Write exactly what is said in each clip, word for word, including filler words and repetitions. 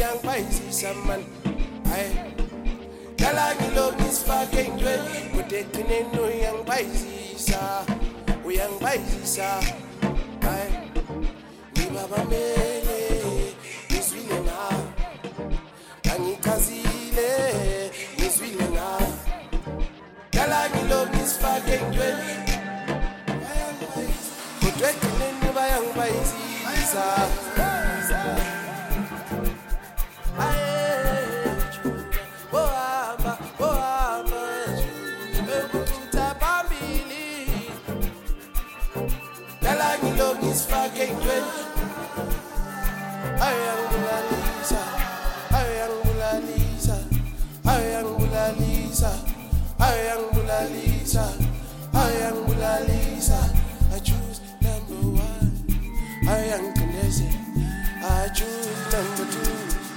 uyangibhayizisa man hayi dala ngilokhu ngisifake entweni kodwa ekugcineni uyangibhayizisa uyangibhayizisa hayi ngibabamele ngizwile ngawe angichazile ngizwile ngawe dala ngilokhu ngisifake entweni kodwa ekugcineni bayangibhayizisa Fucking good. I am Bula Lisa. I am Bula Lisa. I am Bula Lisa. I am Bula Lisa. I am Bula Lisa. I choose number one. I am Knesse. I choose number two.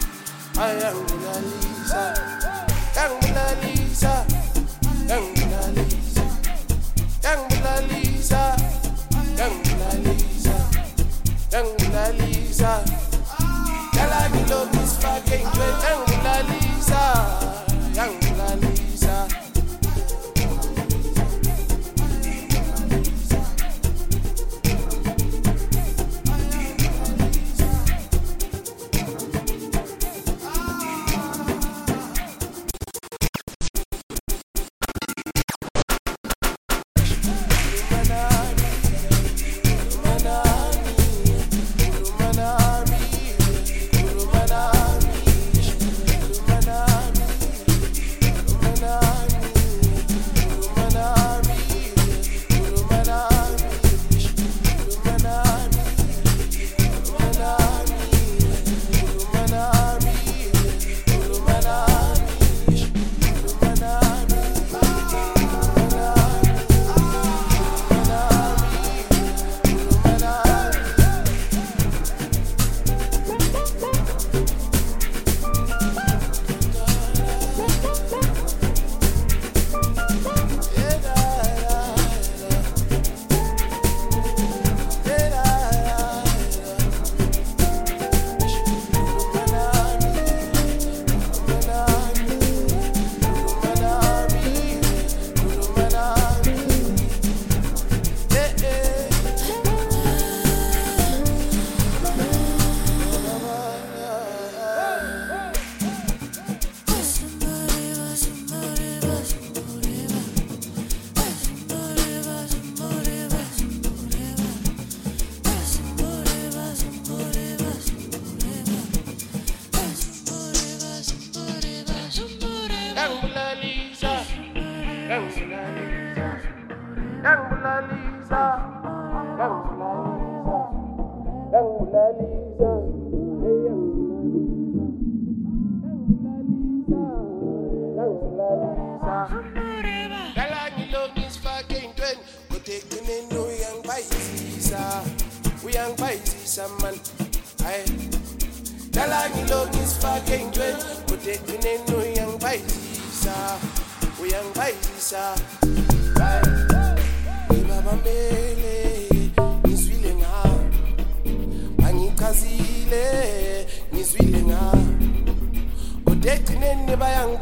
I am Bula Lisa. Young Bula Lisa. Young Bula Lisa. Young Bula Lisa. Young Bula Lisa. Young Bula Lisa, Yala me love this fucking dread. Young Bula Lisa, Young Bula Lisa.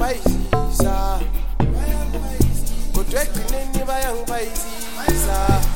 Bayang Baisi,